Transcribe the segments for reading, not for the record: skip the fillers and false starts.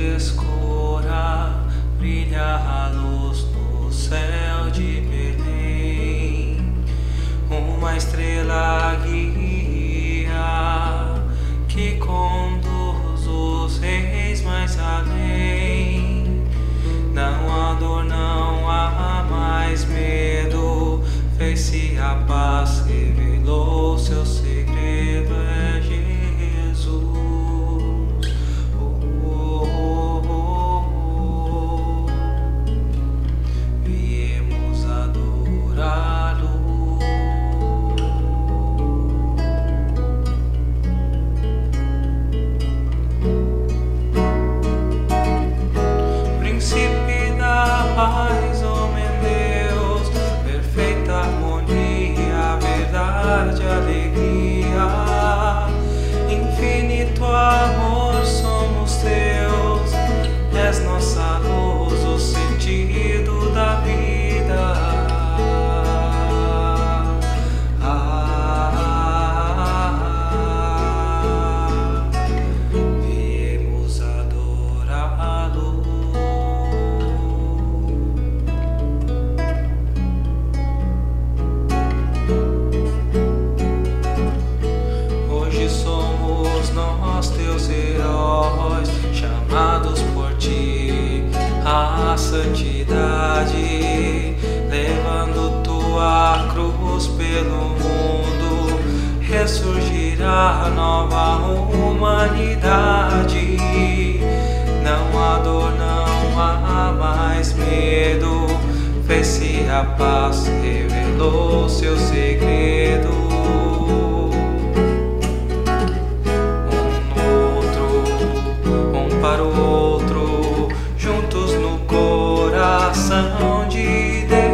escura, brilha a luz no céu de Belém. Uma estrela guia que conduz os reis mais além. Não há dor, não há mais medo, fez-se a paz, revelou seu segredo, é Jesus. Viemos adorá-lo. Príncipe da paz, homem Deus, perfeita harmonia, verdade, alegria, infinito amor, somos teus, és nossa luz, o sentido da vida. Viemos adorá-lo. Hoje somos nós teus heróis, chamados por ti à santidade, levando tua cruz pelo mundo, ressurgirá nova humanidade. Não há dor, não há mais medo, fez-se a paz, revelou seu segredo. Para o outro, juntos no coração de Deus.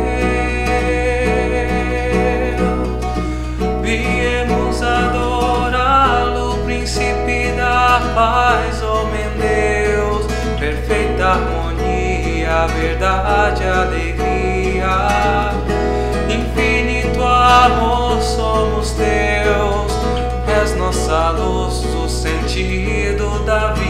Viemos adorá-lo, príncipe da paz, homem Deus, perfeita harmonia, verdade, alegria, infinito amor, somos teus, és nossa luz, o sentido da vida.